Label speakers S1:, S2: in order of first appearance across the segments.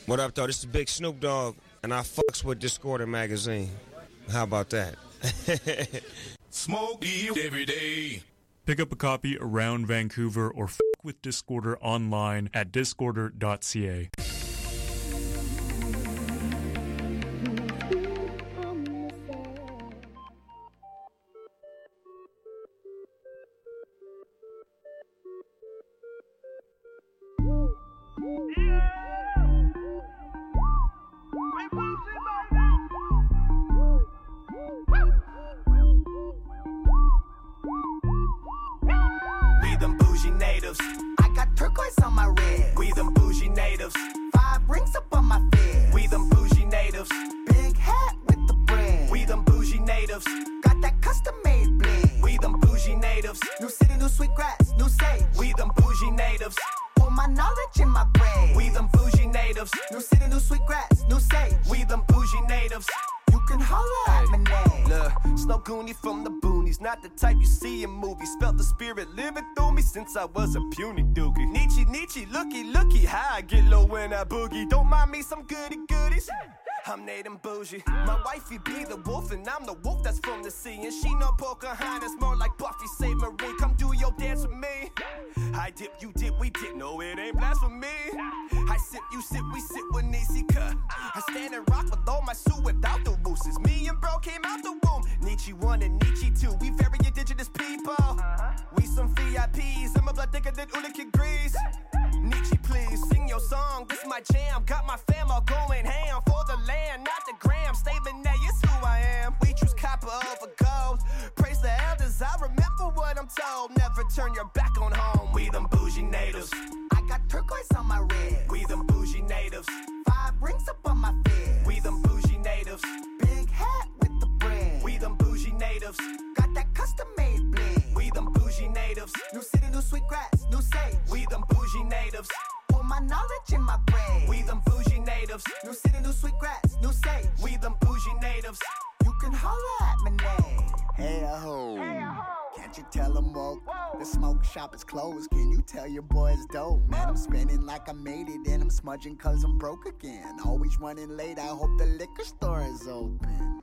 S1: What up, though? This is Big Snoop Dogg, and I fucks with Discorder magazine. How about that?
S2: Smoke you every day.
S3: Pick up a copy around Vancouver or f*** with Discorder online at discorder.ca.
S4: I was a puny dookie. Nietzsche, looky, how I get low when I boogie. Don't mind me some goodies. I'm Nate and bougie. My wifey be the wolf, and I'm the wolf that's from the sea. And she no Pocahontas, more like Buffy Saint Marie. Come do your dance with me. I dip, you dip, we dip. No, it ain't blasphemy. I sip, you sip, we sit with Nietzsche. I stand and rock with all my suit without the roosters. Me and bro came out the womb. Nietzsche 1 and Nietzsche 2. We very indigenous people. We some VIPs. I'm a blood thicker than Ulick Grease. Nietzsche, please sing your song. This my jam. Got my fam all going ham for the land, not the gram. Statement that is who I am. We choose copper over gold. Praise the elders. I remember what I'm told. Never turn your back on home. We them bougie natives. I got turquoise on my red. We them bougie natives. 5 rings up on my fist. We them bougie natives. Big hat with the brand. We them bougie natives. Got that custom made bling. We them bougie natives. New city, new sweet grass, new sage. We them bougie natives. All my knowledge in my brain. We them bougie natives. New city, new sweet grass, new sage. We them bougie natives. You can holler at my name.
S5: Hey, ho. Can't you tell I'm woke? The smoke shop is closed. Can you tell your boy it's dope? Man, I'm spending like I made it, and I'm smudging cause I'm broke again. Always running late, I hope the liquor store is open.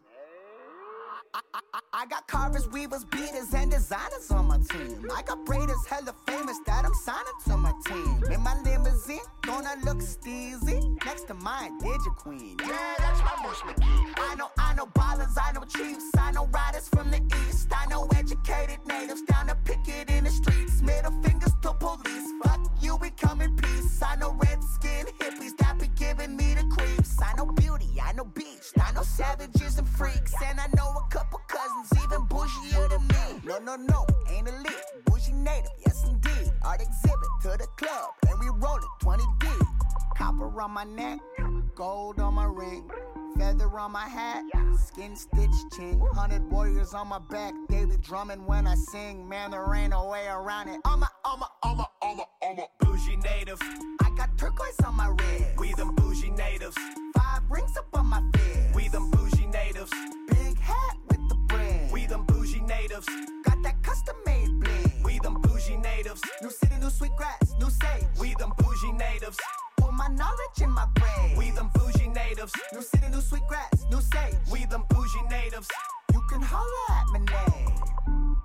S5: I got carvers, weavers, beaters, and designers on my team. I got braiders, hella famous that I'm signing to my team. In my limousine, gonna look steezy. Next to mine, Digi Queen. Yeah, that's my Bush McGee. I know ballers, I know chiefs. I know riders from the east. I know educated natives down to picket in the streets. Middle fingers to police. Fuck you, we come in peace. I know red-skinned hippies that be giving me the creeps. I know beauty, I know beach. I know savages and freaks. And I know a couple cousins even bougier than me. No, ain't elite, bougie native, yes indeed. Art exhibit to the club, and we roll it 20 deep. Copper on my neck, gold on my ring, feather on my hat, skin stitched chin. 100 warriors on my back, daily drumming when I sing. Man, there ain't no way around it. I'm a bougie native. I got turquoise on my red. We them bougie natives. 5 rings up on my fist. We them bougie natives. Big hat with the brand. We them bougie natives. Got that custom made bling. We them bougie natives. New city, new sweet grass, new sage. We them bougie natives. All my knowledge in my brain. We them bougie natives. New city, new sweet grass, new sage. We them bougie natives. You can holler at my name.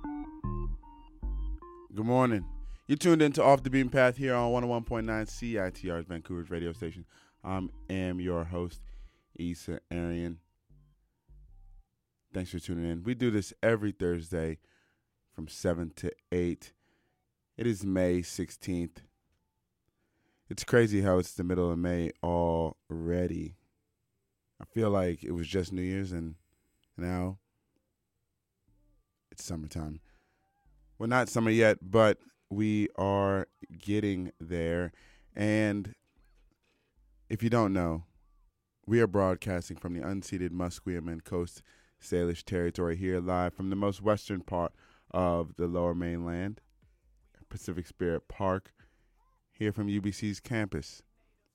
S6: Good morning. You tuned into Off the Beaten Path here on 101.9 CITR's Vancouver's radio station. I am your host, Issa Arian. Thanks for tuning in. We do this every Thursday from 7 to 8. It is May 16th. It's crazy how it's the middle of May already. I feel like it was just New Year's and now it's summertime. Well, not summer yet, but we are getting there. And if you don't know, we are broadcasting from the unceded Musqueam and Coast Salish territory here live from the most western part of the Lower Mainland, Pacific Spirit Park, here from UBC's campus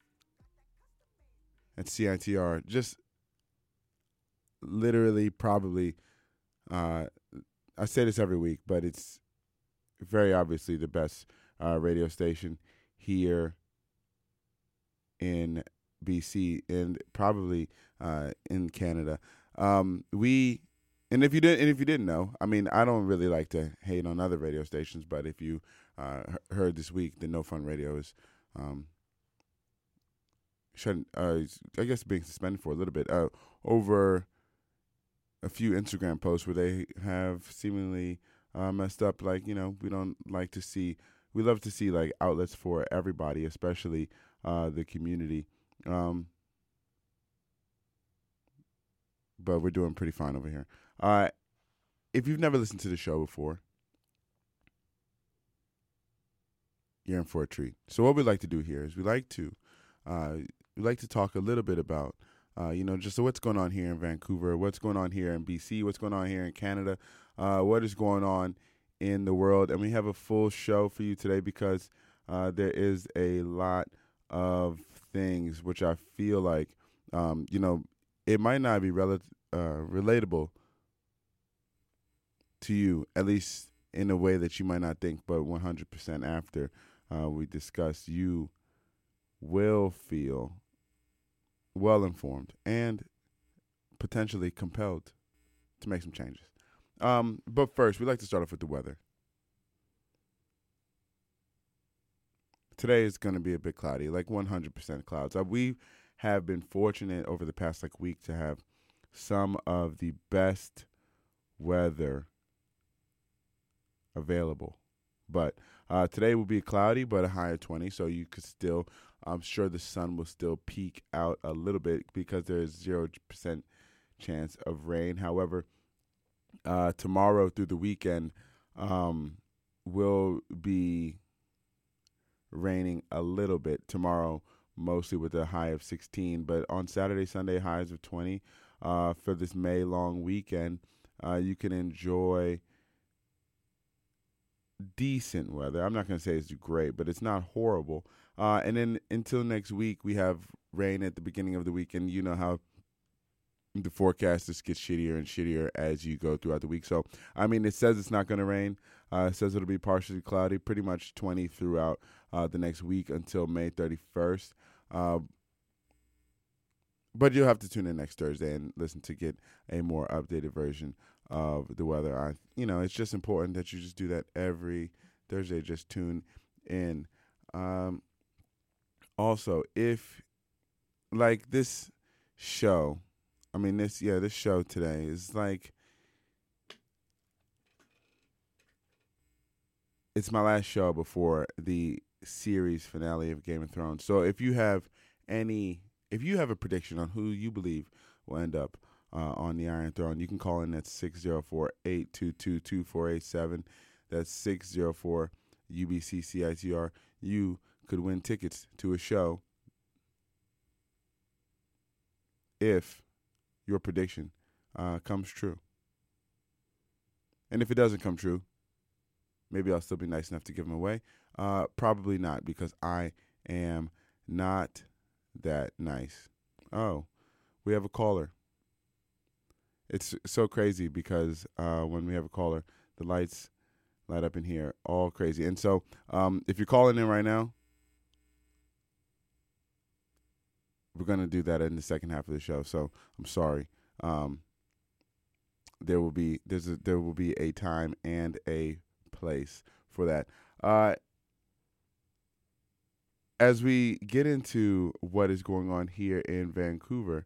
S6: at CITR. Just literally probably, I say this every week, but it's very obviously the best radio station here in BC and probably in Canada. And if you didn't know, I mean, I don't really like to hate on other radio stations, but if you heard this week, the No Fun Radio is I guess being suspended for a little bit over a few Instagram posts where they have seemingly messed up. Like, we don't like to see. We love to see like outlets for everybody, especially the community. But we're doing pretty fine over here. If you've never listened to the show before, you're in for a treat. So what we like to do here is we like to talk a little bit about, just what's going on here in Vancouver, what's going on here in BC, what's going on here in Canada, what is going on in the world. And we have a full show for you today because there is a lot of things which I feel like, it might not be relatable to you, at least in a way that you might not think, but 100% after we discuss, you will feel well-informed and potentially compelled to make some changes. But first, we like to start off with the weather. Today is going to be a bit cloudy, like 100% clouds. We have been fortunate over the past week to have some of the best weather available. But today will be cloudy, but a high of 20, so you could still, I'm sure the sun will still peek out a little bit because there is 0% chance of rain. However, tomorrow through the weekend will be raining a little bit. Tomorrow, mostly with a high of 16, but on Saturday, Sunday, highs of 20. For this May long weekend, you can enjoy decent weather. I'm not going to say it's great, but it's not horrible. And then until next week, we have rain at the beginning of the week, and you know how the forecast just gets shittier and shittier as you go throughout the week. So, I mean, it says it's not going to rain. It says it'll be partially cloudy, pretty much 20 throughout the next week until May 31st. But you'll have to tune in next Thursday and listen to get a more updated version of the weather. It's just important that you just do that every Thursday. Just tune in. Also, if like this show, this show today is like, it's my last show before the series finale of Game of Thrones. So if you have a prediction on who you believe will end up on the Iron Throne, you can call in at 604-822-2487. That's 604-UBCCITR. You could win tickets to a show if your prediction comes true. And if it doesn't come true, maybe I'll still be nice enough to give them away. Probably not, because I am not that nice. Oh, we have a caller. It's so crazy because when we have a caller, the lights light up in here all crazy. And so if you're calling in right now, we're going to do that in the second half of the show. So I'm sorry. There will be a time and a place for that. As we get into what is going on here in Vancouver,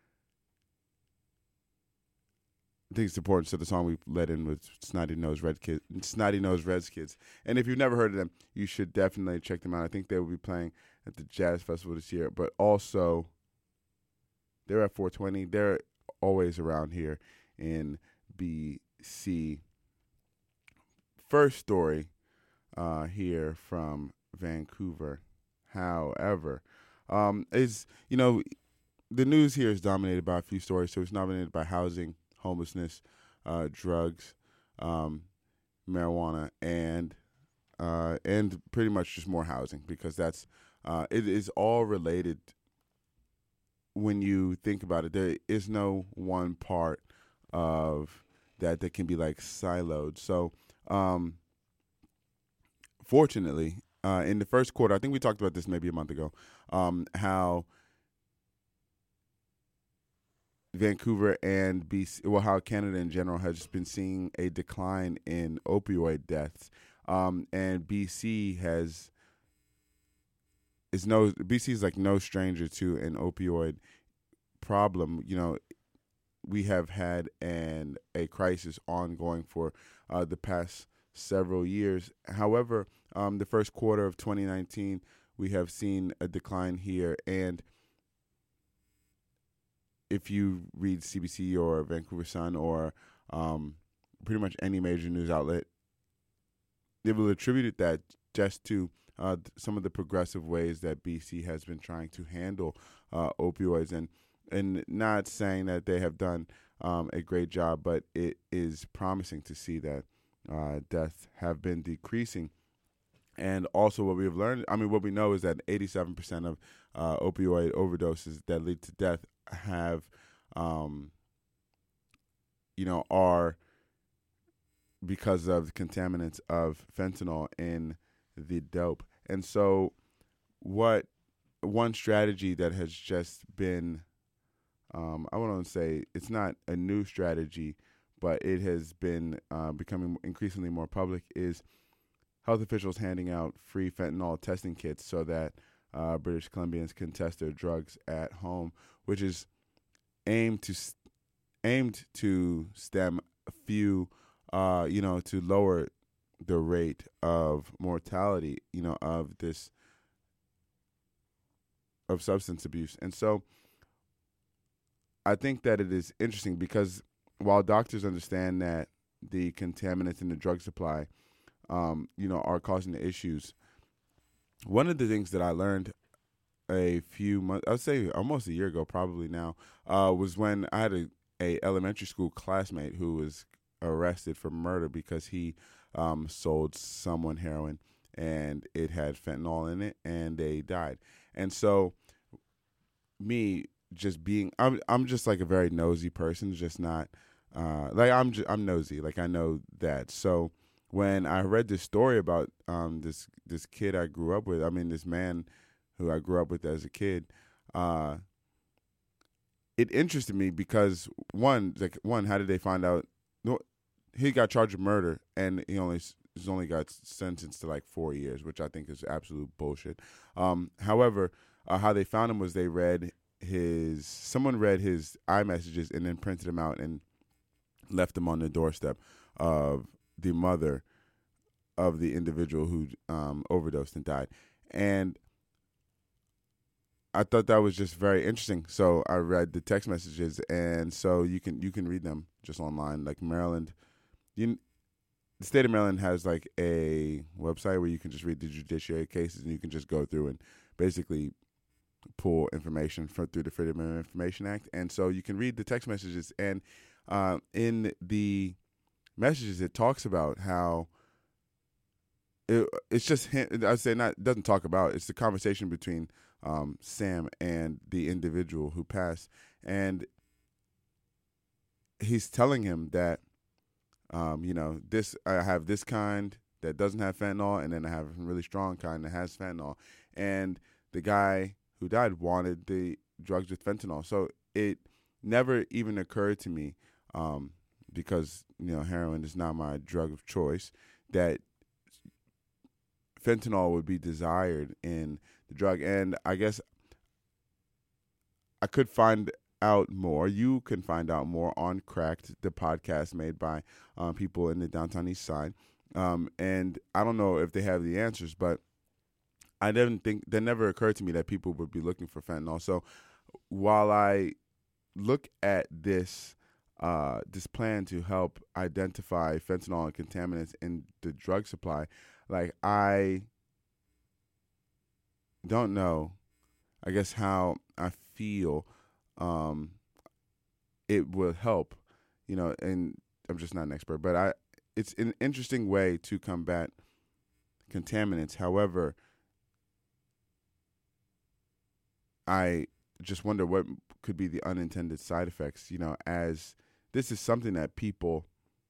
S6: I think it's important. So the song we let in was Snotty Nose Reds Kids. And if you've never heard of them, you should definitely check them out. I think they will be playing at the Jazz Festival this year. But also, they're at 420. They're always around here in BC. First story here from Vancouver, however, is, the news here is dominated by a few stories. So it's dominated by housing, homelessness, drugs, marijuana, and pretty much just more housing, because that's it is all related. When you think about it, there is no one part of that can be like siloed. So, fortunately, in the first quarter, I think we talked about this maybe a month ago, how Vancouver and BC, well, how Canada in general has just been seeing a decline in opioid deaths, and BC is like no stranger to an opioid problem. You know, we have had a crisis ongoing for the past several years. However, the first quarter of 2019, we have seen a decline here, and if you read CBC or Vancouver Sun or pretty much any major news outlet, they will attribute that just to some of the progressive ways that BC has been trying to handle opioids, and not saying that they have done a great job, but it is promising to see that deaths have been decreasing. And also what we've learned, what we know is that 87% of opioid overdoses that lead to death have, are because of the contaminants of fentanyl in the dope. And so one strategy that has just been, I want to say it's not a new strategy, but it has been becoming increasingly more public, is health officials handing out free fentanyl testing kits so that British Columbians can test their drugs at home, which is aimed to stem a few, to lower the rate of mortality, of substance abuse. And so I think that it is interesting because while doctors understand that the contaminants in the drug supply, are causing the issues, one of the things that I learned a few months, I would say almost a year ago, probably now, was when I had a elementary school classmate who was arrested for murder because he sold someone heroin and it had fentanyl in it and they died. And so me just being, I'm just like a very nosy person, just not I'm nosy, like I know that. So when I read this story about this kid I grew up with, this man who I grew up with as a kid, it interested me because one, how did they find out? No, he got charged with murder and he's only got sentenced to like 4 years, which I think is absolute bullshit. However, how they found him was someone read his iMessages and then printed them out and left them on the doorstep of the mother of the individual who overdosed and died. And I thought that was just very interesting. So I read the text messages, and so you can read them just online. Like Maryland, the state of Maryland has like a website where you can just read the judiciary cases, and you can just go through and basically pull information through the Freedom of Information Act. And so you can read the text messages, and in the messages it talks about how it's just him. I'd say not doesn't talk about. It's the conversation between Sam and the individual who passed, and he's telling him that this I have this kind that doesn't have fentanyl, and then I have a really strong kind that has fentanyl. And the guy who died wanted the drugs with fentanyl, so it never even occurred to me, because heroin is not my drug of choice, that fentanyl would be desired in the drug. And I guess I could find out more. You can find out more on Cracked, the podcast made by people in the downtown east side. And I don't know if they have the answers, but I didn't think, that never occurred to me that people would be looking for fentanyl. So while I look at this plan to help identify fentanyl and contaminants in the drug supply, like, I don't know, I guess, how I feel it will help, and I'm just not an expert, but it's an interesting way to combat contaminants. However, I just wonder what could be the unintended side effects, as this is something that people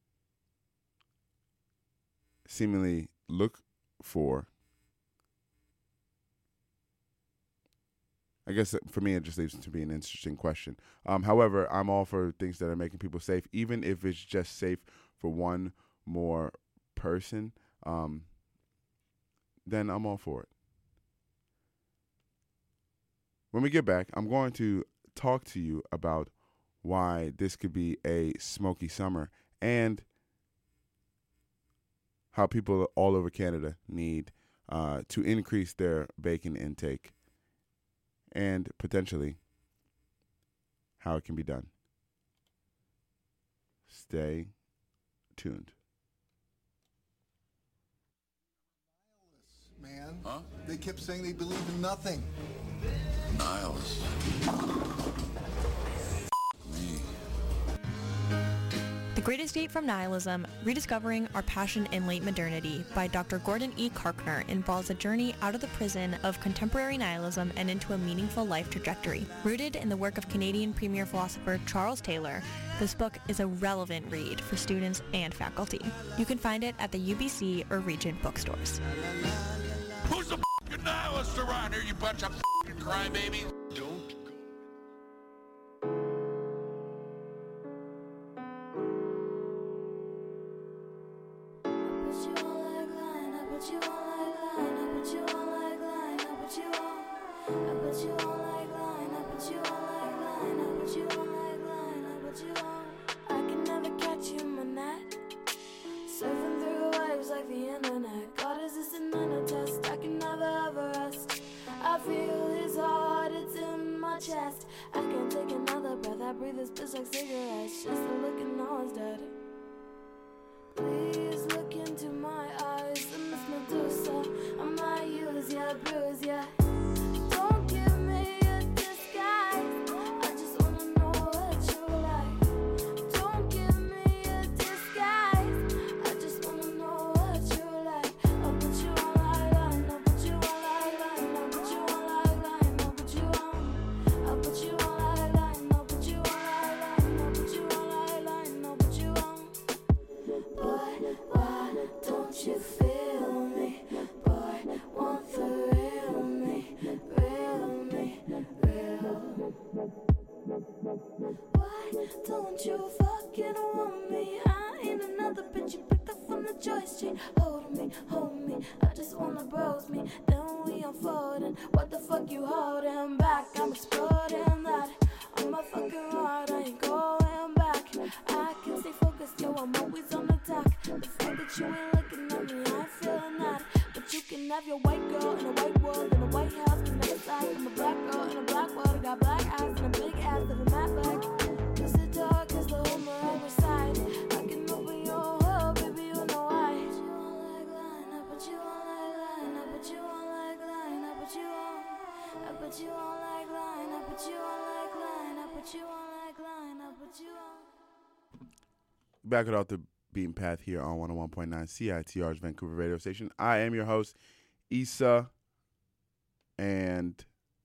S6: seemingly look for. I guess for me, it just leaves it to be an interesting question. However, I'm all for things that are making people safe, even if it's just safe for one more person. Then I'm all for it. When we get back, I'm going to talk to you about why this could be a smoky summer and how people all over Canada need to increase their bacon intake and potentially how it can be done. Stay tuned.
S2: Man, they kept saying they believe in nothing.
S7: Niles. Me.
S8: The Great Escape from Nihilism, Rediscovering Our Passion in Late Modernity by Dr. Gordon E. Karkner involves a journey out of the prison of contemporary nihilism and into a meaningful life trajectory. Rooted in the work of Canadian premier philosopher Charles Taylor, this book is a relevant read for students and faculty. You can find it at the UBC or Regent bookstores.
S7: Who's a f***ing nihilist around here, you bunch of f***ing crybabies? Don't go.
S9: I can never catch you in my net. Surfing through waves like the internet. God, is this another test? I can never ever rest. I feel his heart, it's in my chest. I can't take another breath. I breathe his piss like cigarettes. Just a look and now it's dead. Please look into my eyes. I'm Miss Medusa. I might use ya, bruise ya. Don't give me a disguise. I just wanna know what you like. Don't give me a disguise. I just wanna know what you like. I'll put you on like line. I'll put you on like line. I'll put you on like line. I'll put you on. I'll put you on like line. I'll put you on like line. I'll put you on like line. I'll put you on. Why don't you feel me? Boy, want the real me, real me, real. Why don't you fucking want me? I ain't another bitch you picked up from the choice tree. Hold me, I just wanna browse me. Then we unfolding. What the fuck you holding back? I'm exploding that. On my fucking ride, I ain't going back. I can stay focused, yo, I'm always on attack. The fact that you ain't looking at me, I ain't feeling that. But you can have your white girl in a white world, in a white house, can never side. I'm a black girl in a black world, I got black eyes and a big ass of a matte bag. Cause the dark is the home where I reside. I can open your heart, baby, you know why. I put you on like line, I put you on like line, I put you on. I put you on like line, I put you on like line, I put you on like line, I put you on.
S6: Back it off the beaten path here on 101.9 CITR's Vancouver radio station. I am your host, Issa, and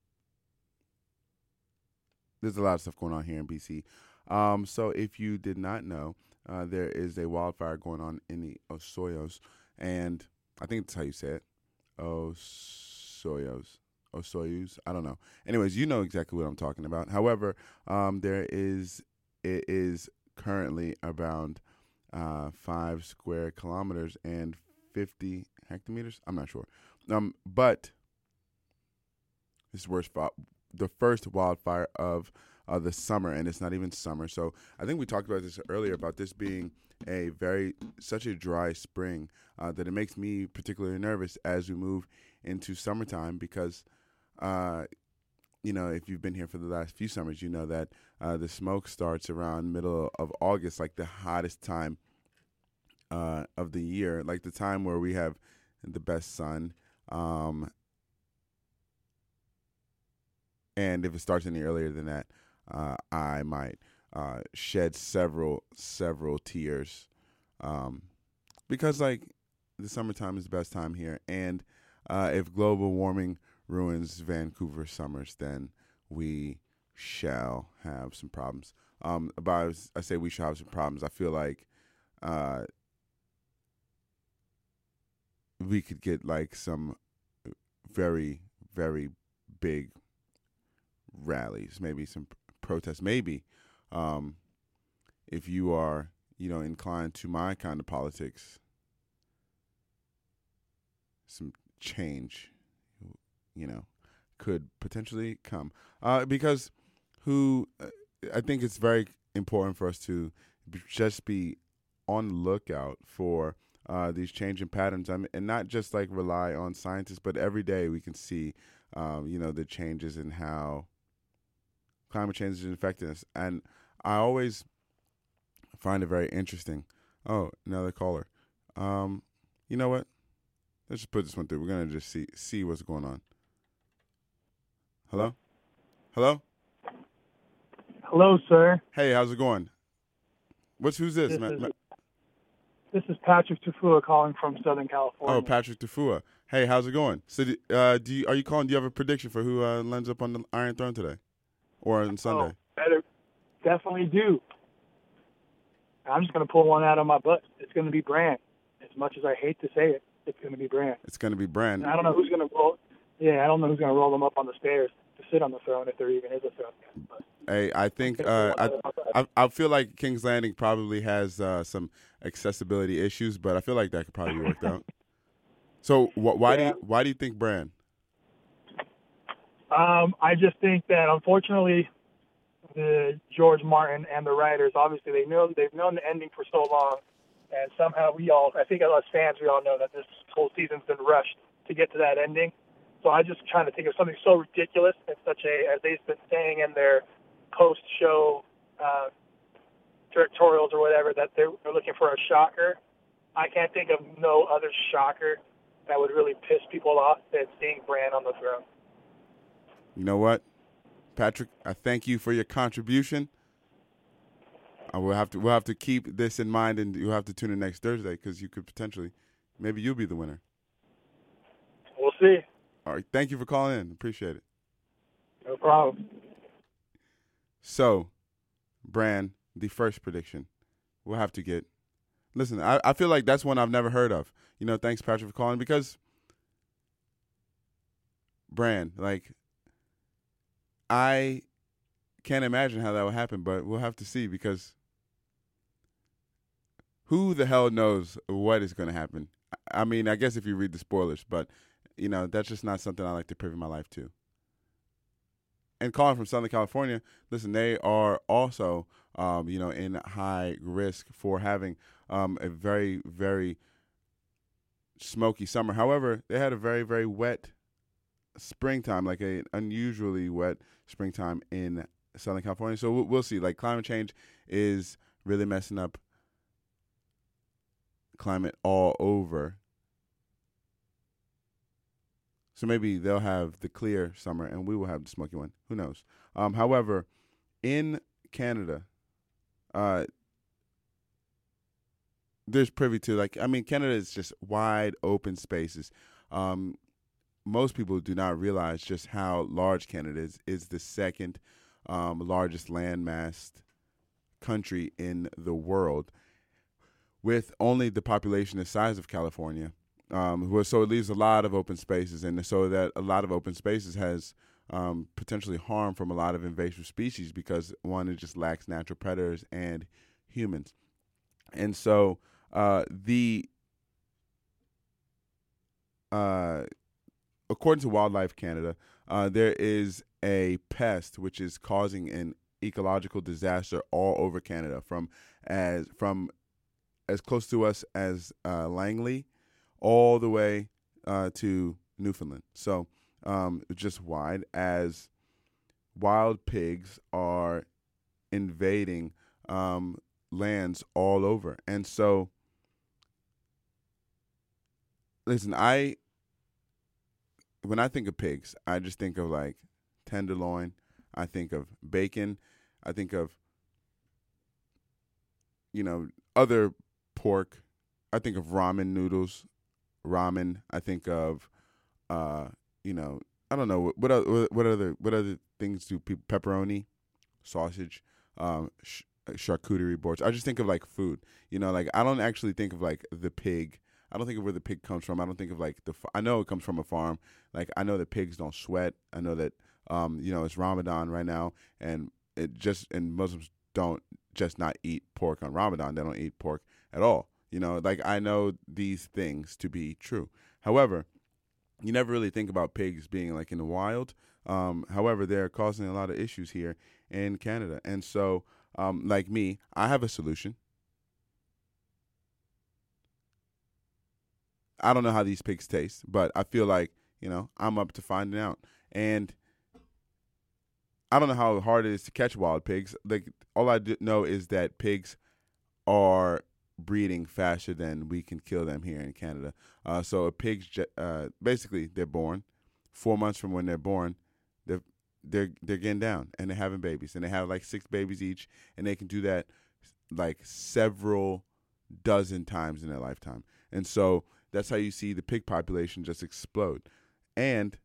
S6: there's a lot of stuff going on here in BC. So if you did not know, there is a wildfire going on in the Osoyoos, and I think that's how you say it, Osoyoos, I don't know. Anyways, you know exactly what I'm talking about. However, it is currently around 5 square kilometers and 50 hectometers. I'm not sure. But this is the first wildfire of the summer, and it's not even summer. So I think we talked about this earlier, about this being such a dry spring that it makes me particularly nervous as we move into summertime because, if you've been here for the last few summers, you know that the smoke starts around middle of August, like the hottest time of the year, like the time where we have the best sun. And if it starts any earlier than that, I might shed several tears because, like, the summertime is the best time here. And if global warming ruins Vancouver summers, then we shall have some problems. I say we shall have some problems. I feel like we could get like some very, very big rallies, maybe some protests, maybe if you are, inclined to my kind of politics, some change, could potentially come. Because I think it's very important for us to just be on the lookout for these changing patterns. And not just like rely on scientists, but every day we can see, the changes in how climate change is affecting us. And I always find it very interesting. Oh, another caller. You know what? Let's just put this one through. We're gonna just see what's going on. Hello?
S10: Hello, sir.
S6: Hey, how's it going? Who's this?
S10: This is Patrick Tufua calling from Southern California.
S6: Oh, Patrick Tufua. Hey, how's it going? So, are you calling? Do you have a prediction for who lands up on the Iron Throne today, or on Sunday?
S10: Better, definitely do. I'm just going to pull one out of my butt. It's going to be Bran. As much as I hate to say it, it's going to be Bran.
S6: It's going to be Bran.
S10: And I don't know who's going to roll. Yeah, I don't know who's going to roll them up on the stairs to sit on the throne if there even is a throne yet. But
S6: hey, I think I feel like King's Landing probably has some accessibility issues, but I feel like that could probably be worked out. So why do you think Bran?
S10: I just think that unfortunately, the George Martin and the writers, obviously they've known the ending for so long, and somehow I think as fans, we all know that this whole season's been rushed to get to that ending. So I just trying to think of something so ridiculous and as they've been saying in their post-show directorials or whatever, that they're looking for a shocker. I can't think of no other shocker that would really piss people off than seeing Bran on the throne.
S6: You know what, Patrick? I thank you for your contribution. We'll have to keep this in mind, and you'll have to tune in next Thursday because you could potentially, maybe you'll be the winner.
S10: We'll see.
S6: All right, thank you for calling in. Appreciate it.
S10: No problem.
S6: So, Bran, the first prediction, we'll have to get. Listen, I feel like that's one I've never heard of. Thanks, Patrick, for calling, because Bran, I can't imagine how that would happen, but we'll have to see, because who the hell knows what is going to happen? I mean, I guess if you read the spoilers, but, that's just not something I like to privy my life to. And calling from Southern California, listen, they are also, in high risk for having a very, very smoky summer. However, they had a very, very wet springtime, like an unusually wet springtime in Southern California. So we'll see. Climate change is really messing up climate all over. So maybe they'll have the clear summer and we will have the smoky one. Who knows? However, in Canada, there's privy to, Canada is just wide open spaces. Most people do not realize just how large Canada is. It's the second largest landmassed country in the world, with only the population the size of California. So it leaves a lot of open spaces, and so that a lot of open spaces has potentially harm from a lot of invasive species, because one, it just lacks natural predators and humans. And so according to Wildlife Canada, there is a pest which is causing an ecological disaster all over Canada, from as close to us as Langley, all the way to Newfoundland. So just wide, as wild pigs are invading lands all over. And so, listen, when I think of pigs, I just think of tenderloin. I think of bacon. I think of, other pork. I think of ramen noodles. I think of, I don't know what other things do people, pepperoni, sausage, charcuterie boards. I just think of food. I don't actually think of the pig. I don't think of where the pig comes from. I don't think of I know it comes from a farm. I know that pigs don't sweat. I know that It's Ramadan right now, and Muslims don't just not eat pork on Ramadan. They don't eat pork at all. I know these things to be true. However, you never really think about pigs being like in the wild. However, they're causing a lot of issues here in Canada. And so, like me, I have a solution. I don't know how these pigs taste, but I feel like, I'm up to finding out. And I don't know how hard it is to catch wild pigs. Like, all I know is that pigs are breeding faster than we can kill them here in Canada. So a pig's basically they're born 4 months from when they're born. They're getting down and they're having babies, and they have like 6 babies each, and they can do that like several dozen times in their lifetime. And so that's how you see the pig population just explode. And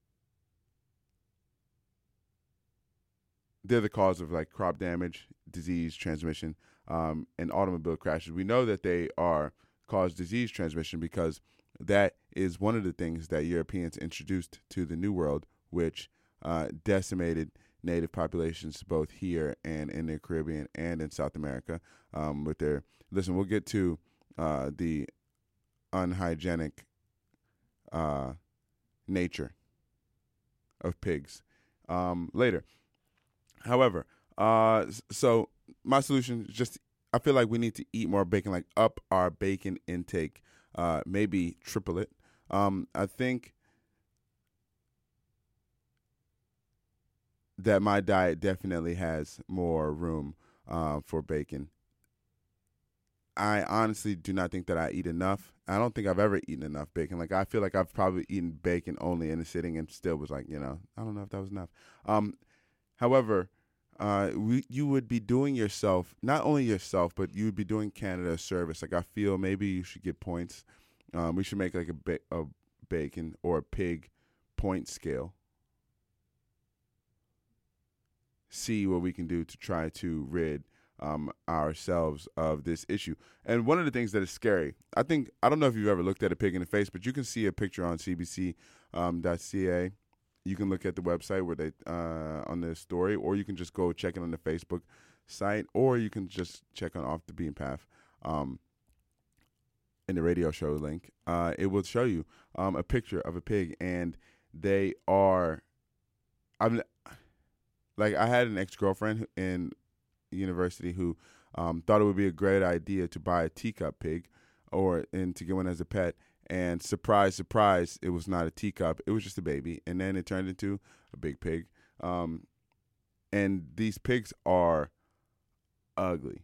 S6: they're the cause of like crop damage, disease transmission, and automobile crashes. We know that they cause disease transmission because that is one of the things that Europeans introduced to the New World, which decimated native populations both here and in the Caribbean and in South America. We'll get to the unhygienic nature of pigs later. However, so my solution is just, I feel like we need to eat more bacon, like up our bacon intake, maybe triple it. I think that my diet definitely has more room for bacon. I honestly do not think that I eat enough. I don't think I've ever eaten enough bacon. Like, I feel like I've probably eaten bacon only in a sitting and still was like, I don't know if that was enough. However, you would be doing yourself, not only yourself, but you would be doing Canada a service. Like, I feel maybe you should get points. We should make like a bacon or a pig point scale. See what we can do to try to rid ourselves of this issue. And one of the things that is scary, I don't know if you've ever looked at a pig in the face, but you can see a picture on CBC.ca. You can look at the website where they on the story, or you can just go check it on the Facebook site, or you can just check on Off the Beaten Path in the radio show link. It will show you a picture of a pig, and they are. I had an ex-girlfriend in university who thought it would be a great idea to buy a teacup pig and to get one as a pet. And surprise, surprise, it was not a teacup. It was just a baby. And then it turned into a big pig. And these pigs are ugly.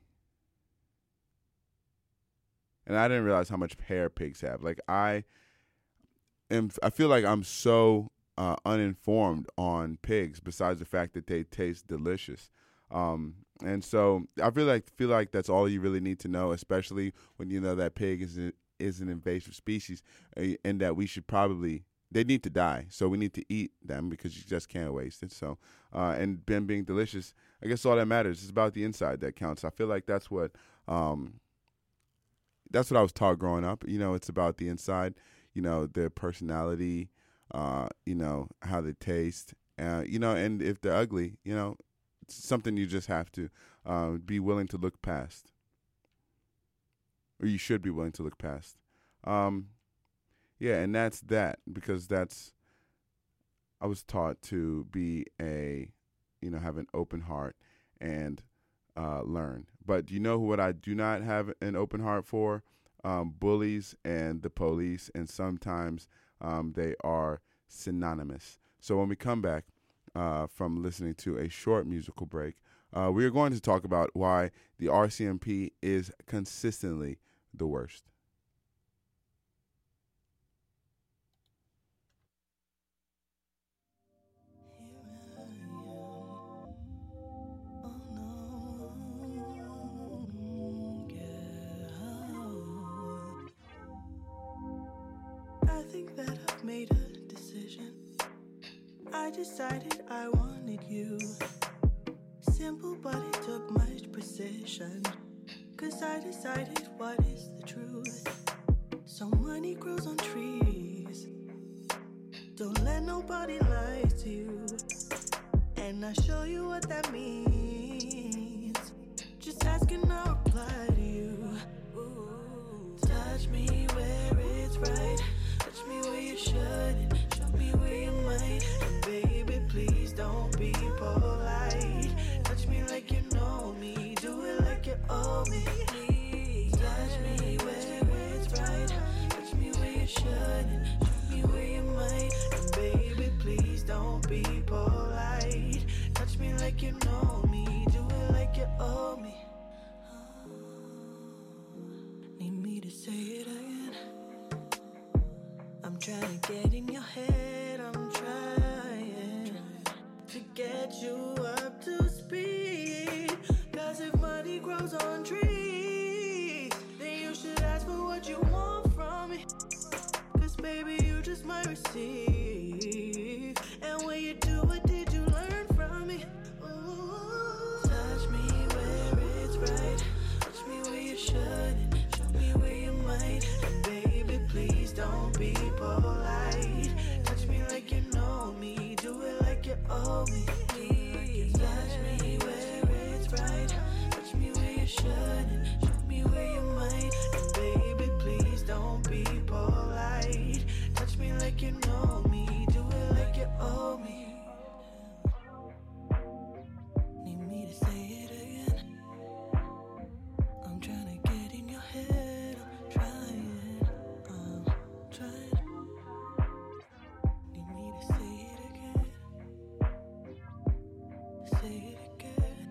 S6: And I didn't realize how much hair pigs have. Like, I feel like I'm so uninformed on pigs, besides the fact that they taste delicious. And so I feel like that's all you really need to know, especially when you know that pig is an invasive species, and that they need to die. So we need to eat them because you just can't waste it. So, and them being delicious, I guess all that matters is about the inside that counts. I feel like that's what I was taught growing up. It's about the inside, their personality, how they taste, and if they're ugly, it's something you just have to be willing to look past. Or you should be willing to look past. And that's that, because I was taught to be have an open heart and learn. But do you know what I do not have an open heart for? Bullies and the police, and sometimes they are synonymous. So when we come back from listening to a short musical break, we are going to talk about why the RCMP is consistently the worst.
S11: I think that I've made a decision. I decided I wanted you. Simple, but it took much precision. 'Cause I decided what is the truth. So money grows on trees. Don't let nobody lie to you. Can I show you what that means? Just ask and I'll reply to you. Ooh. Touch me where it's right. Touch me where you shouldn't. Show me where you might. And baby, please don't be polite. Touch me like you know me. Do it like you owe me. Touch me where it's right. Touch me where you shouldn't. Show me where you might. And baby, please don't be polite. Touch me like you know me. Do it like you owe me. Need me to say it again. I'm trying to get in your head. I'm trying to get you up to speed. Cause if money grows on trees, then you should ask for what you want from me. Cause baby, you just might receive. And when you do, what did you learn from me? Ooh. Touch me where it's right. Touch me where you shouldn't. Show me where you might. And baby, please don't be polite. Touch me like you know me. Do it like you owe me. Touch me where it's right. Touch me where you shouldn't. Show me where you might. And baby, please don't be polite. Touch me like you know me. Do it like you owe me. Need me to say it again. I'm trying to get in your head. I'm trying. Need me to say it again. Say it again.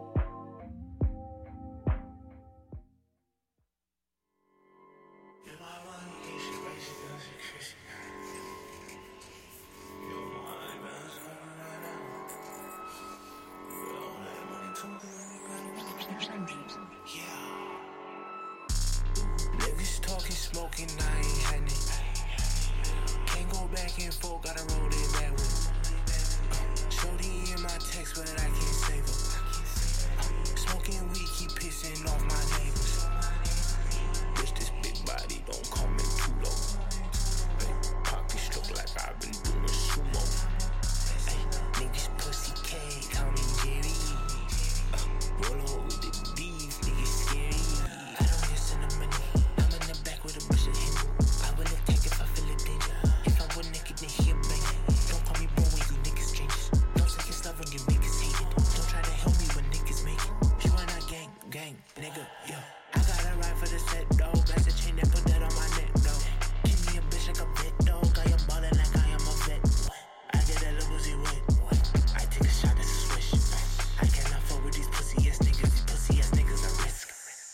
S12: Niggas talking, smoking, I ain't had it. Can't go back and forth, gotta roll it that way. Shorty in my text, but I can't save her. Smoking weed, keep pissing off my neighbors. Wish this big body don't come in too low. Pockets look like I've been doing sumo. Niggas pussy cake, call me Jerry. Roll over with the beef, niggas scary. I don't hear cinnamon. I'm in the back with a brush of Henny. I will attack if I feel a danger. If I'm with naked, then he a banger. Don't call me bro when you niggas strangers. Don't take his love when you niggas hate it. Don't try to help me when niggas make it. You and I gang, nigga, yo. I got a ride for the set, dog. That's a chain that put that on my neck, dog. Give me a bitch like a pet, dog. I am ballin' like I am a vet. I get that little pussy wet. I take a shot, that's a swish. I cannot fuck with these pussy ass niggas. These pussy ass niggas are risk.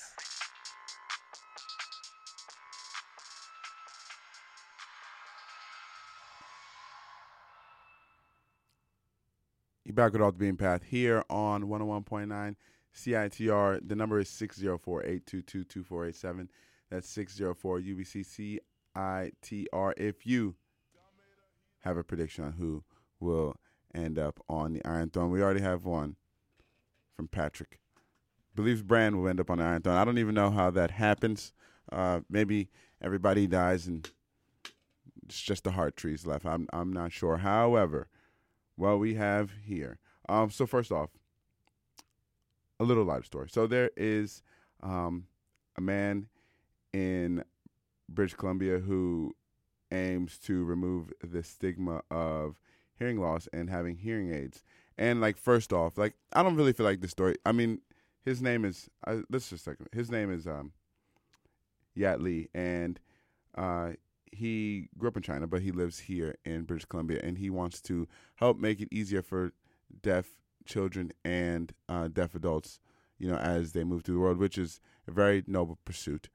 S6: You back with Off the Beaten Path here on 101.9 CITR. The number is 604-822-2487. That's 604-UBC-CITR. If you have a prediction on who will end up on the Iron Throne, we already have one from Patrick. Believes Brand will end up on the Iron Throne. I don't even know how that happens. Maybe everybody dies and it's just the heart trees left. I'm not sure. However, what we have here. So first off, a little lighter story. So there is a man in British Columbia who aims to remove the stigma of hearing loss and having hearing aids. And like, first off, like, I don't really feel like this story. I mean, his name is let's just a second. His name is Yat Lee, and he grew up in China, but he lives here in British Columbia, and he wants to help make it easier for deaf children and deaf adults, you know, as they move through the world, which is a very noble pursuit.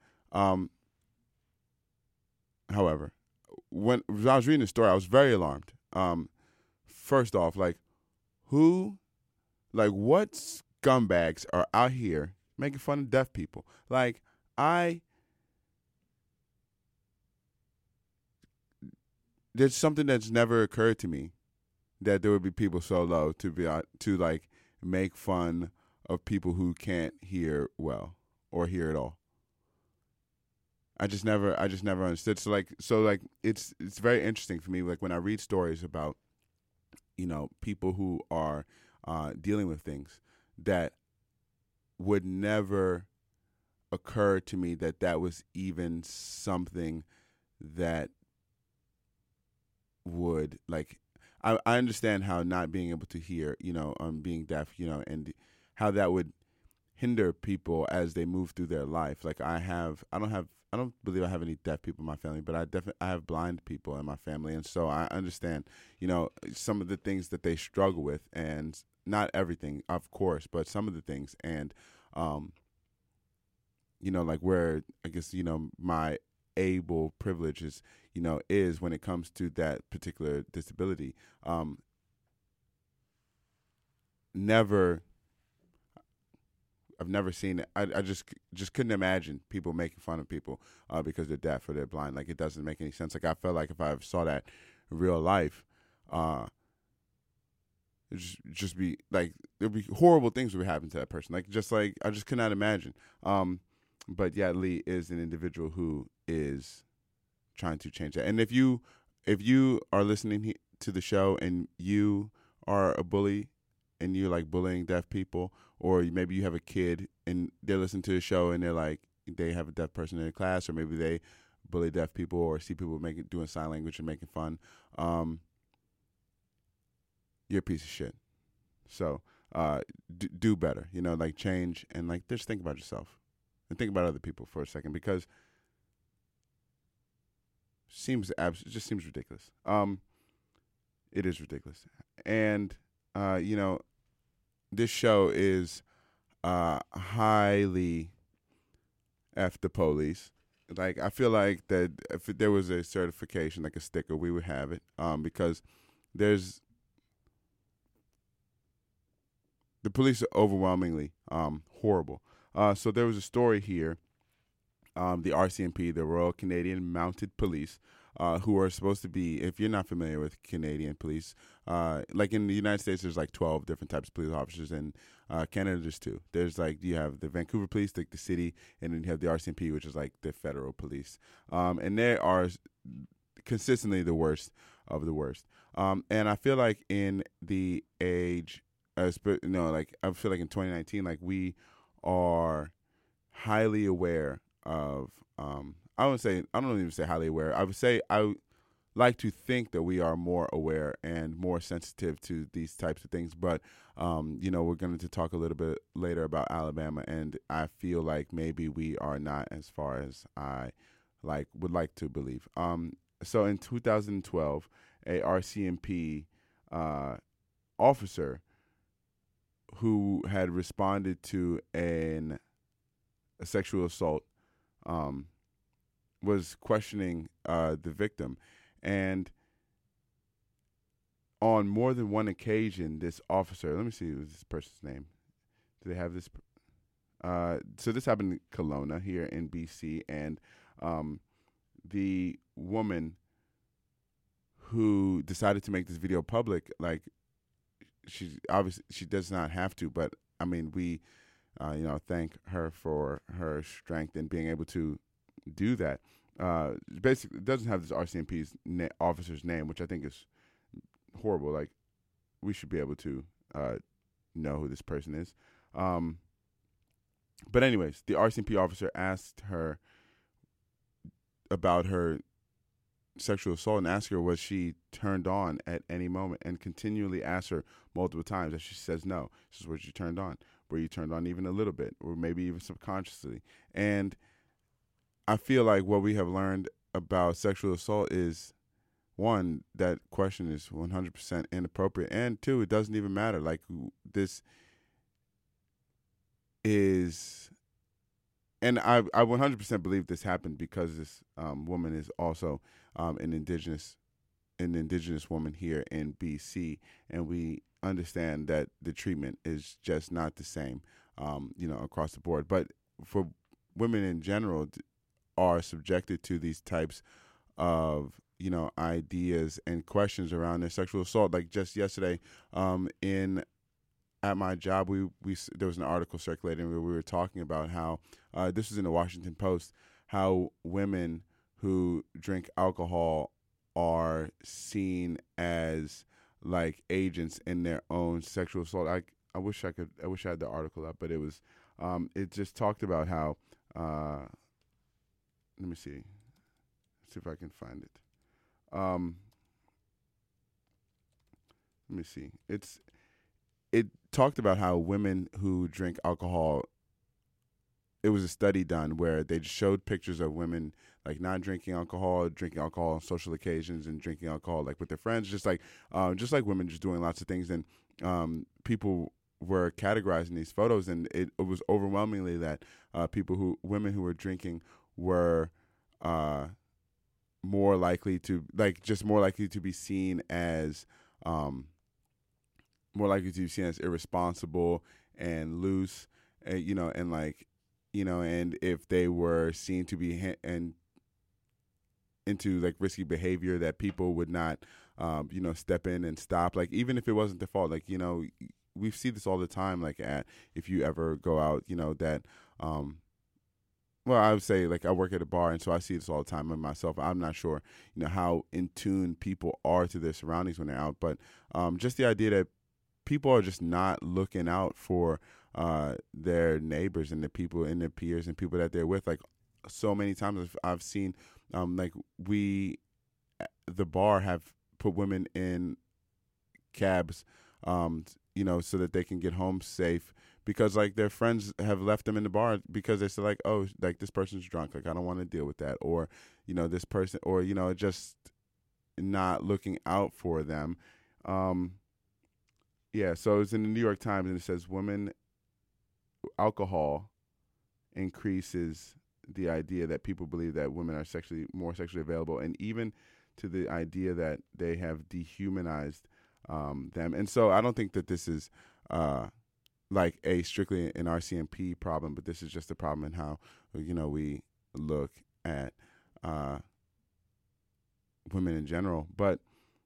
S6: However, when I was reading the story, I was very alarmed. First off, like, what scumbags are out here making fun of deaf people? Like, there's something that's never occurred to me, that there would be people so low to like make fun of people who can't hear well or hear at all. I just never understood. So like it's very interesting for me, like, when I read stories about, you know, people who are dealing with things that would never occur to me that was even something that would, like, I understand how not being able to hear, being deaf, and how that would hinder people as they move through their life. Like I don't believe I have any deaf people in my family, but I have blind people in my family, and so I understand, some of the things that they struggle with, and not everything, of course, but some of the things, and like where I guess my able privilege is when it comes to that particular disability. I've never seen it. I just couldn't imagine people making fun of people because they're deaf or they're blind. Like, it doesn't make any sense. Like, I felt like if I saw that in real life, it'd just be like, there'd be horrible things would happen to that person. Like I just could not imagine. But yeah, Lee is an individual who is trying to change that. And if you are listening to the show and you are a bully and you like bullying deaf people, or maybe you have a kid and they're listening to the show and they're like, they have a deaf person in their class, or maybe they bully deaf people or see people doing sign language and making fun, you're a piece of shit. So do better, like change, and like just think about yourself and think about other people for a second, because it just seems ridiculous. It is ridiculous. And this show is highly F the police. Like, I feel like that if there was a certification, like a sticker, we would have it, because the police are overwhelmingly horrible. So there was a story here. The RCMP, the Royal Canadian Mounted Police, who are supposed to be, if you're not familiar with Canadian police, like in the United States, there's like 12 different types of police officers, and Canada there's 2. There's like, you have the Vancouver police, like the city, and then you have the RCMP, which is like the federal police. And they are consistently the worst of the worst. And I feel like in the age, I feel like in 2019, like we are highly aware of, I don't even say highly aware. I would say I like to think that we are more aware and more sensitive to these types of things. But, we're going to talk a little bit later about Alabama, and I feel like maybe we are not as far as I would like to believe. So in 2012, a RCMP officer who had responded to a sexual assault was questioning the victim, and on more than one occasion, this officer, let me see this person's name. Do they have this? So this happened in Kelowna here in BC, and the woman who decided to make this video public, like, she does not have to, but I mean, we thank her for her strength in being able to do that. Basically, it doesn't have this RCMP's officer's name, which I think is horrible. Like, we should be able to know who this person is. But anyways, the RCMP officer asked her about her sexual assault and asked her, was she turned on at any moment, and continually asked her multiple times, and she says no. This is, was you turned on? Were you turned on even a little bit, or maybe even subconsciously? And I feel like what we have learned about sexual assault is, one, that question is 100% inappropriate, and 2, it doesn't even matter. Like, this is, and I 100% believe this happened because this woman is also an indigenous woman here in BC, and we understand that the treatment is just not the same, across the board. But for women in general, are subjected to these types of, ideas and questions around their sexual assault. Like, just yesterday, at my job, there was an article circulating where we were talking about how this was in the Washington Post, how women who drink alcohol are seen as like agents in their own sexual assault. I wish I had the article up, but it was it just talked about how let me see if I can find it. Let me see. It talked about how women who drink alcohol, it was a study done where they just showed pictures of women like not drinking alcohol on social occasions, and drinking alcohol like with their friends, just like women just doing lots of things. And people were categorizing these photos, and it was overwhelmingly that women who were drinking were more likely to be seen as irresponsible and loose, and if they were seen to be into like risky behavior, that people would not step in and stop, like even if it wasn't their fault. Like, we see this all the time, like if you ever go out, that well, I would say, like, I work at a bar, and so I see this all the time in myself. I'm not sure, how in tune people are to their surroundings when they're out, but just the idea that people are just not looking out for their neighbors and the people and their peers and people that they're with. Like, so many times I've seen, the bar have put women in cabs, so that they can get home safe, because like their friends have left them in the bar because they said like, oh, like this person's drunk, like I don't want to deal with that, or this person, or just not looking out for them. So it's in the New York Times, and it says alcohol increases the idea that people believe that women are more sexually available, and even to the idea that they have dehumanized them. And so I don't think that this is like strictly an RCMP problem, but this is just a problem in how we look at women in general. But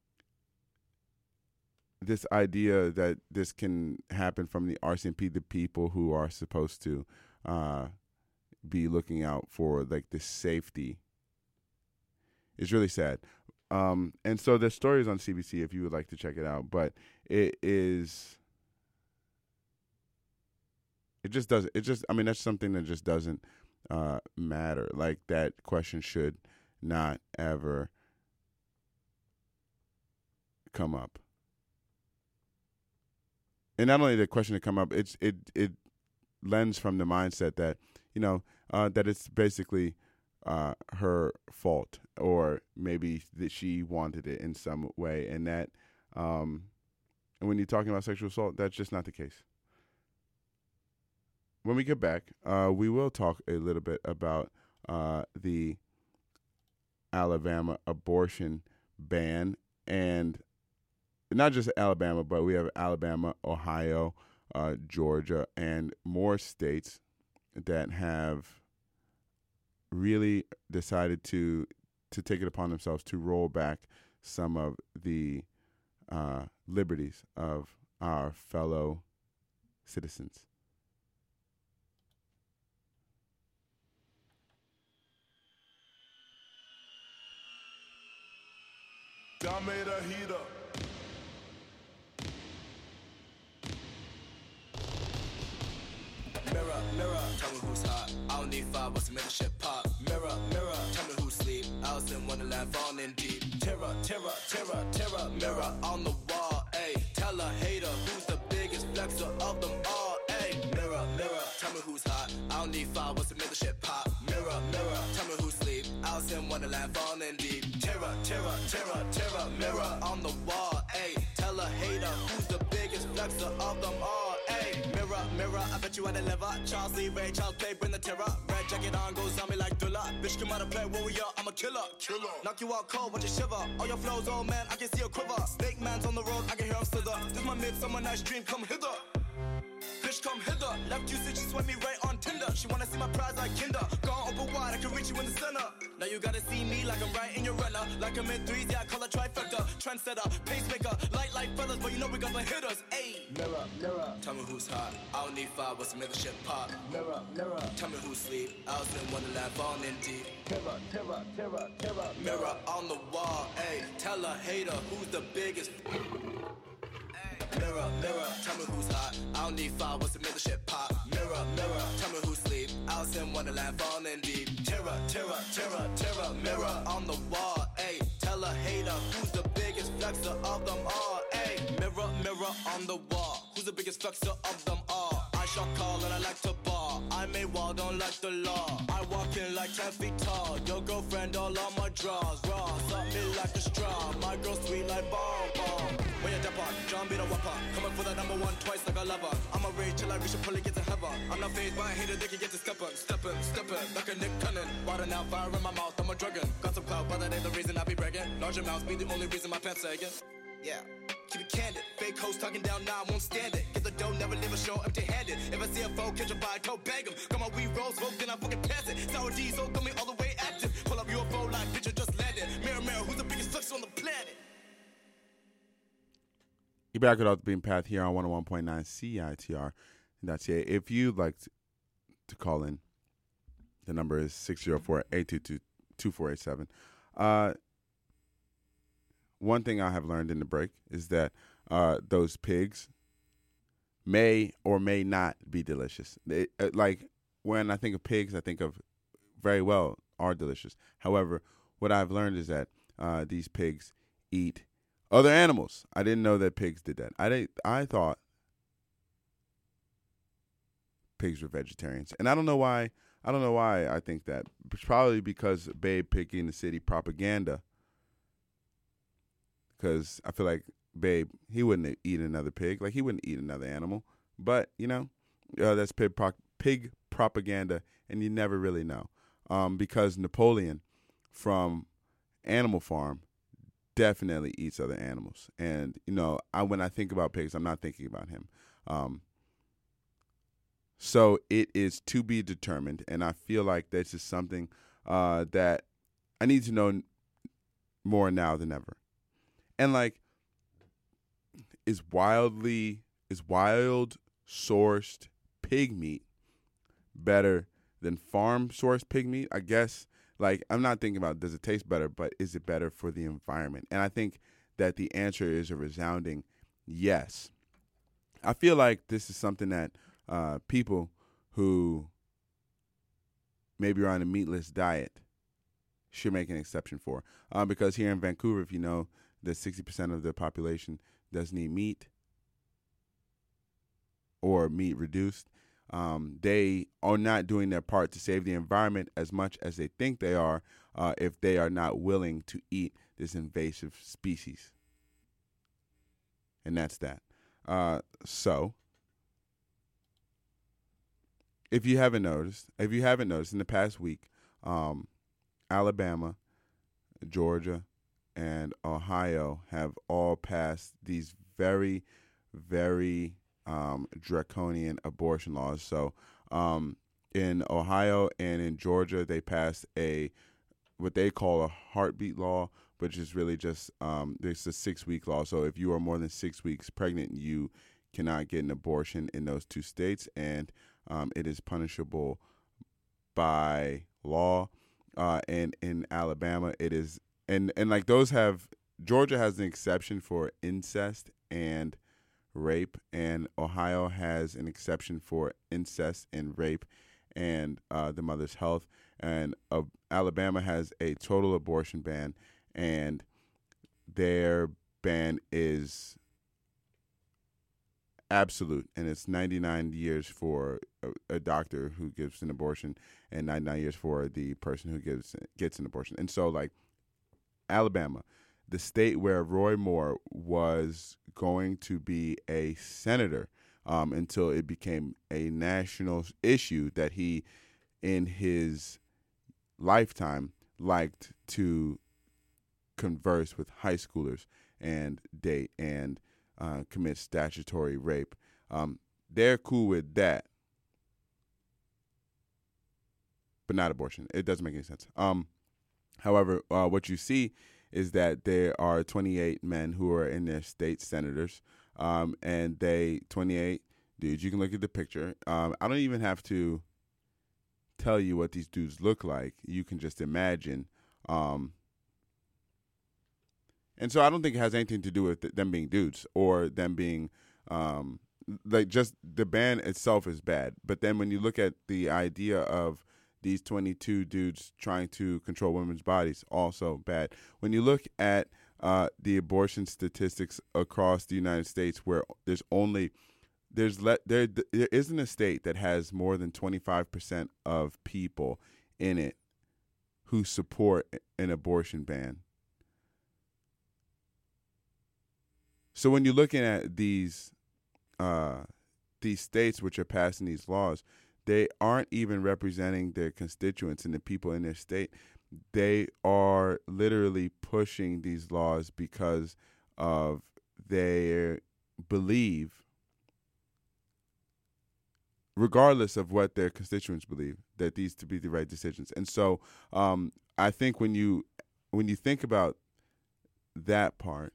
S6: this idea that this can happen from the RCMP, the people who are supposed to be looking out for like the safety, is really sad. And so the story is on CBC if you would like to check it out, but that's something that just doesn't matter. Like, that question should not ever come up. And not only the question to come up, it lends from the mindset that, that it's basically her fault, or maybe that she wanted it in some way, and that and when you're talking about sexual assault, that's just not the case. When we get back, we will talk a little bit about the Alabama abortion ban, and not just Alabama, but we have Alabama, Ohio, Georgia, and more states that have really decided to take it upon themselves to roll back some of the liberties of our fellow citizens.
S13: I made a heater.
S12: Mirror, mirror, tell me who's hot. I don't need 5, what's to make the shit pop. Mirror, mirror, tell me who's sleep. Alice in Wonderland, falling in deep. Terror, terror, terror, terror. Mirror on the wall, ayy. Tell a hater who's the biggest flexer of them all, ayy. Mirror, mirror, tell me who's hot. I don't need 5, what's to make the shit pop. Mirror, mirror, tell me who's sleep. Alice in Wonderland, falling deep. Terror, terror, terror, terror. Mirror on the wall, ayy. Tell a hater who's the biggest flexer of them all, ayy. Mirror, mirror, I bet you had a liver. Charles Lee Ray, Charles Play, bring the terror. Red jacket on, goes on me like Dula. Bitch, come out and play, warrior, I'm a killer. Knock you out cold, watch you shiver. All your flows, old man, I can see a quiver. Snake man's on the road, I can hear him slither. This my midsummer night's dream, come hither. Bitch, come hither. Left you, she swipe me right on Tinder. She wanna see my prize like Kinder. Gone open wide, I can reach you in the center. Now you gotta see me like I'm right in your runner. Like I'm in 3s, yeah, I call it trifecta. Trendsetter, pacemaker, light feathers, but you know we got the hitters. Ayy. Mirror, mirror. Tell me who's hot. I don't need 5, what's to make the shit pop. Mirror, mirror. Tell me who's sleep. I was in Wonderland, falling in deep. Terror. Mirror on the wall, ayy. Tell a hater who's the biggest. Mirror, tell me who's hot. I don't need 5, what's to make the shit pop. Mirror, tell me who's sleep. I was in Wonderland, falling deep. Terror. Mirror on the wall, ayy. Tell a hater who's the biggest flexer of them all, ayy. Mirror on the wall. Who's the biggest flexer of them all? I shot call and I like to ball. I made wall, don't like the law. I walk in like 10 feet tall. Your girlfriend all on my drawers. Raw, suck me like a straw. My girl sweet like bomb. When you depart, John be the whopper. Coming for that number 1 twice like a lover. I'm a rage till I reach a pull and get to heaven. I'm not phased by a hater, they can get to steppin', like a Nick Cunnin. Water now, fire in my mouth, I'm a druggin'. Got some clout, but that ain't the reason I be bragging. Large amounts be the only reason my pants sagging. Yeah. Keep it candid, fake hoes talking down now, I won't stand it. Get the dough, never leave a show empty-handed. If I see a foe, catch a vibe, go bang him. Got my weed roll, smoke, then I fucking pass it. Sour diesel, got me all the way active. Pull up UFO like bitch, I just landed. Mirror, who's the biggest flex on the planet?
S6: You're back with Off the Beaten Path here on 101.9 CITR.ca. If you'd like to call in, the number is 604-822-2487. One thing I have learned in the break is that those pigs may or may not be delicious. Like, when I think of pigs, I think of very well are delicious. However, what I've learned is that these pigs eat other animals. I didn't know that pigs did that. I thought pigs were vegetarians, and I don't know why. I think that. It's probably because Babe Pig in the City propaganda. Because I feel like Babe, he wouldn't eat another pig. Like, he wouldn't eat another animal. But, that's pig propaganda, and you never really know. Because Napoleon from Animal Farm definitely eats other animals. And, when I think about pigs, I'm not thinking about him. So it is to be determined, and I feel like this is something that I need to know more now than ever. And is wild sourced pig meat better than farm sourced pig meat? I guess, I'm not thinking about does it taste better, but is it better for the environment? And I think that the answer is a resounding yes. I feel like this is something that people who maybe are on a meatless diet should make an exception for. Because here in Vancouver, if you know, that 60% of the population doesn't eat meat or meat reduced. They are not doing their part to save the environment as much as they think they are if they are not willing to eat this invasive species. And that's that. So, if you haven't noticed in the past week, Alabama, Georgia, and Ohio have all passed these very, very draconian abortion laws. So in Ohio and in Georgia, they passed what they call a heartbeat law, which is really just it's a 6-week law. So if you are more than 6 weeks pregnant, you cannot get an abortion in those 2 states, and it is punishable by law. And in Alabama, it is. And those Georgia has an exception for incest and rape, and Ohio has an exception for incest and rape and the mother's health. And Alabama has a total abortion ban, and their ban is absolute, and it's 99 years for a doctor who gives an abortion and 99 years for the person who gets an abortion. And so, Alabama, the state where Roy Moore was going to be a senator until it became a national issue that he, in his lifetime, liked to converse with high schoolers and date and commit statutory rape. They're cool with that, but not abortion. It doesn't make any sense. However, what you see is that there are 28 men who are in their state senators and they 28 dudes. You can look at the picture. I don't even have to tell you what these dudes look like. You can just imagine. And so I don't think it has anything to do with them being dudes or them being like just the band itself is bad. But then when you look at the idea of these 22 dudes trying to control women's bodies, also bad. When you look at the abortion statistics across the United States, where there isn't a state that has more than 25% of people in it who support an abortion ban. So when you're looking at these states which are passing these laws, they aren't even representing their constituents and the people in their state. They are literally pushing these laws because of their belief, regardless of what their constituents believe, that these to be the right decisions. And so I think when you think about that part,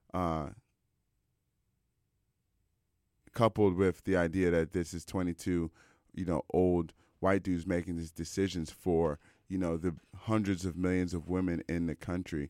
S6: coupled with the idea that this is 22, old white dudes making these decisions for, the hundreds of millions of women in the country,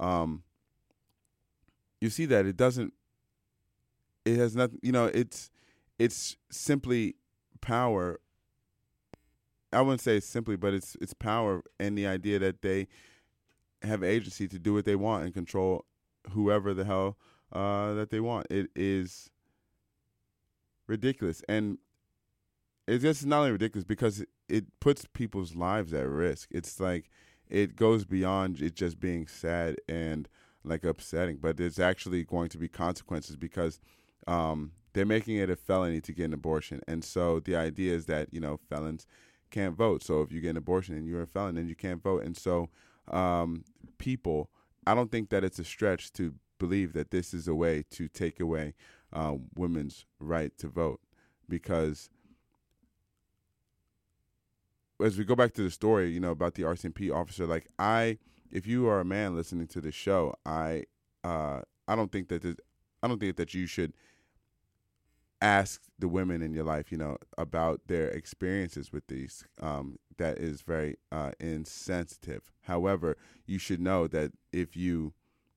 S6: you see that it has nothing, it's simply power. I wouldn't say it's simply, but it's power and the idea that they have agency to do what they want and control whoever the hell that they want. It is ridiculous. And it's just not only ridiculous because it puts people's lives at risk. It's like it goes beyond it just being sad and like upsetting, but there's actually going to be consequences because they're making it a felony to get an abortion. And so the idea is that, felons can't vote. So if you get an abortion and you're a felon, then you can't vote. And so people, I don't think that it's a stretch to believe that this is a way to take away women's right to vote, because as we go back to the story, about the RCMP officer, if you are a man listening to the show, I don't think that you should ask the women in your life, about their experiences with these. That is very insensitive. However, you should know that if you,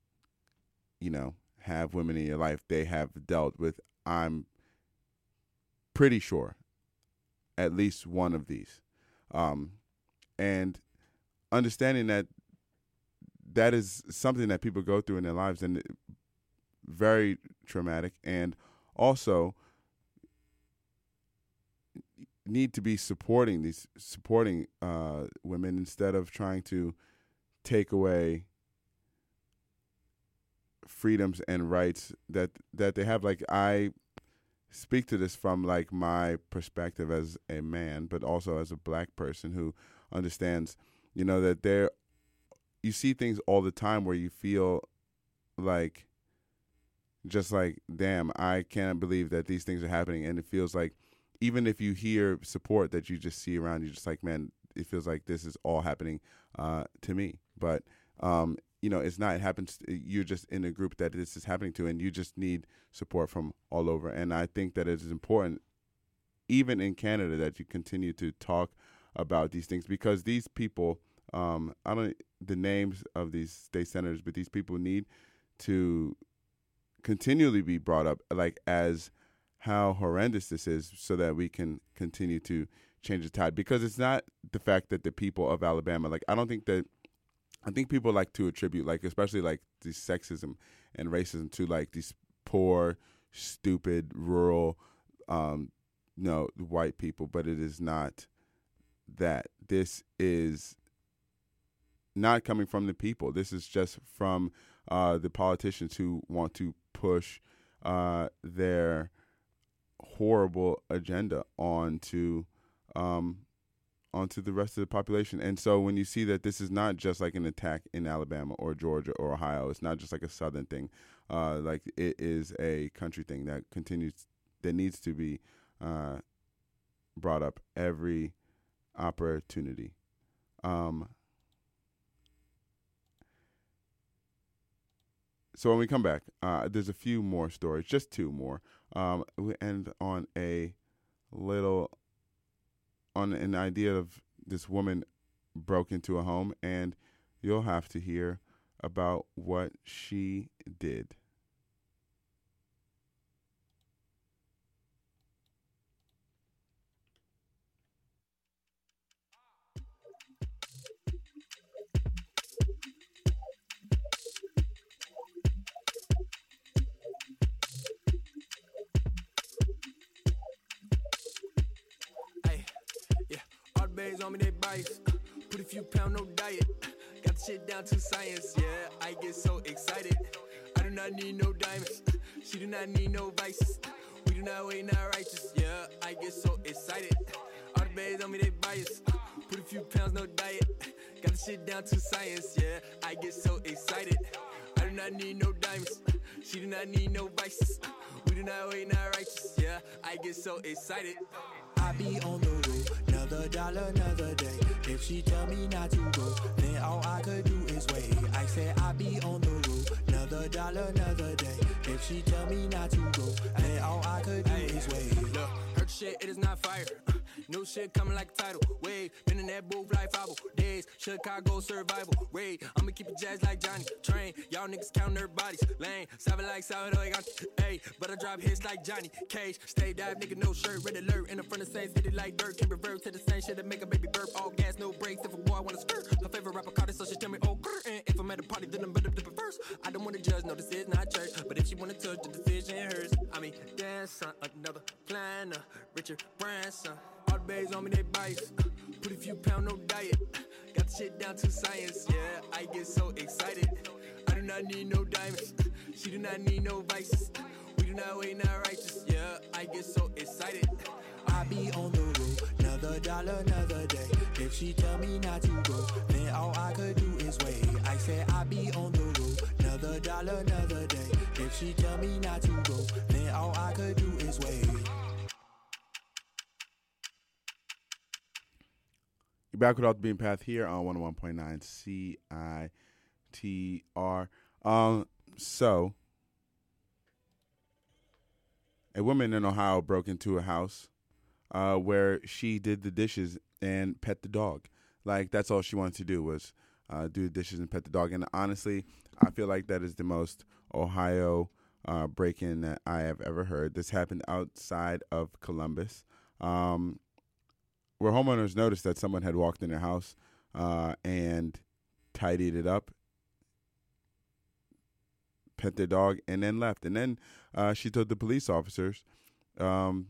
S6: have women in your life, they have dealt with, I'm pretty sure, at least one of these. And understanding that is something that people go through in their lives and very traumatic, and also need to be supporting women instead of trying to take away freedoms and rights that they have. I speak to this from my perspective as a man, but also as a black person who understands, that you see things all the time where you feel damn, I can't believe that these things are happening. And it feels like even if you hear support that you just see around, you're just like, man, it feels like this is all happening to me. But it's not. It happens. You're just in a group that this is happening to, and you just need support from all over. And I think that it is important, even in Canada, that you continue to talk about these things, because these people, the names of these state senators, but these people need to continually be brought up, as how horrendous this is, so that we can continue to change the tide. Because it's not the fact that the people of Alabama, I think people like to attribute, especially the sexism and racism to these poor, stupid, rural, white people. But it is not that. This is not coming from the people. This is just from the politicians who want to push their horrible agenda onto the rest of the population. And so when you see that this is not just an attack in Alabama or Georgia or Ohio, it's not just a Southern thing, it is a country thing that needs to be brought up every opportunity. So when we come back, there's a few more stories, just two more. We end on an idea of this woman broke into a home, and you'll have to hear about what she did.
S14: Babes on me, they bias. Put a few pounds, no diet. Got the shit down to science, yeah. I get so excited. I do not need no diamonds. She do not need no vices. We do not wait, not righteous, yeah. I get so excited. All the babes on me, they bias. Put a few pounds, no diet. Got the shit down to science, yeah. I get so excited. I do not need no diamonds. She do not need no vices. We do not wait, not righteous, yeah. I get so excited.
S11: I be on the road, another dollar, another day. If she tell me not to go, then all I could do is wait. I said I be on the road, another dollar, another day. If she tell me not to go, then all I could do is wait.
S14: Look, hurt shit, it is not fire. New shit coming like a tidal wave. Been in that booth like 5 days. Chicago survival raid. I'ma keep it jazz like Johnny Train. Y'all niggas counting their bodies. Lane, Salve like Salvador. Hey, but I drop hits like Johnny Cage. Stay dive, nigga, no shirt, red alert. In the front of Saints, hit it like dirt. Can revert to the same shit that make a baby burp. All gas, no brakes. If a boy wanna skirt, her favorite rapper caught it, so she tell me, oh, grr. And if I'm at a party, then I'm better dip it first. I don't wanna judge, no, this is not church. But if she wanna touch, the decision hers. I mean, dance on another plan, Richard Branson. All the babes on me, they bias. Put a few pounds, no diet. Got the shit down to science, yeah. I get so excited. I do not need no diamonds. She do not need no vices. We do not wait, not righteous, yeah. I get so excited.
S11: I be on the road, another dollar, another day. If she tell me not to go, then all I could do is wait. I said I be on the road, another dollar, another day. If she tell me not to go, then all I could do is wait.
S6: You're back with Off the Beaten Path here on 101.9 CITR. So, a woman in Ohio broke into a house where she did the dishes and pet the dog. Like, that's all she wanted to do was do the dishes and pet the dog. And honestly, I feel like that is the most Ohio break-in that I have ever heard. This happened outside of Columbus, where homeowners noticed that someone had walked in their house and tidied it up, pet their dog, and then left. And then she told the police officers, when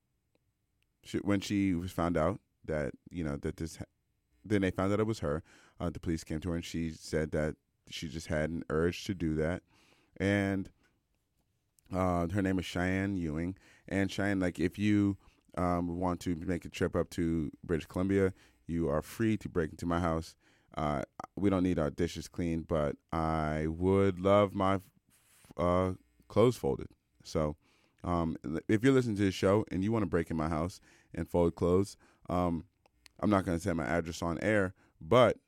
S6: she was found out that, then they found out it was her. The police came to her and she said that she just had an urge to do that. And her name is Cheyenne Ewing. And Cheyenne, like, if you want to make a trip up to British Columbia, you are free to break into my house. We don't need our dishes cleaned, but I would love my clothes folded. So if you're listening to this show and you want to break in my house and fold clothes, I'm not going to say my address on air, but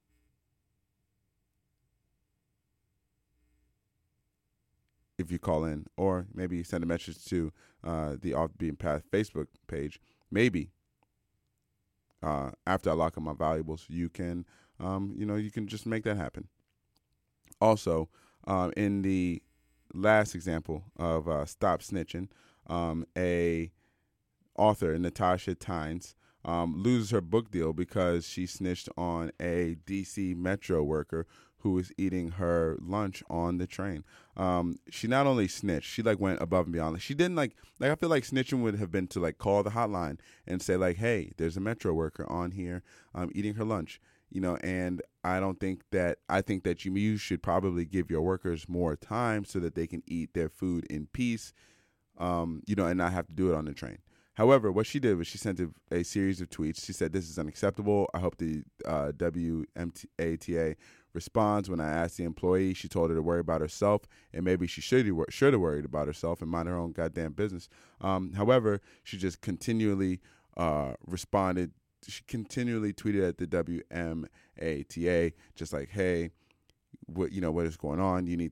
S6: if you call in, or maybe send a message to the Off the Beaten Path Facebook page, maybe after I lock up my valuables, you can, you can just make that happen. Also, in the last example of Stop Snitching, a author, Natasha Tynes, loses her book deal because she snitched on a DC Metro worker who was eating her lunch on the train. She not only snitched, she went above and beyond. She didn't I feel like snitching would have been to call the hotline and say hey, there's a Metro worker on here eating her lunch, and I think that you should probably give your workers more time so that they can eat their food in peace, and not have to do it on the train. However, what she did was she sent a series of tweets. She said, "This is unacceptable. I hope the WMATA responds. When I asked the employee, she told her to worry about herself, and maybe she should have worried about herself and mind her own goddamn business." However, she just continually responded. She continually tweeted at the WMATA, just hey, what is going on? You need